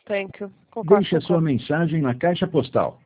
Thank you. Concordo, Deixe a sua concordo. mensagem na caixa postal.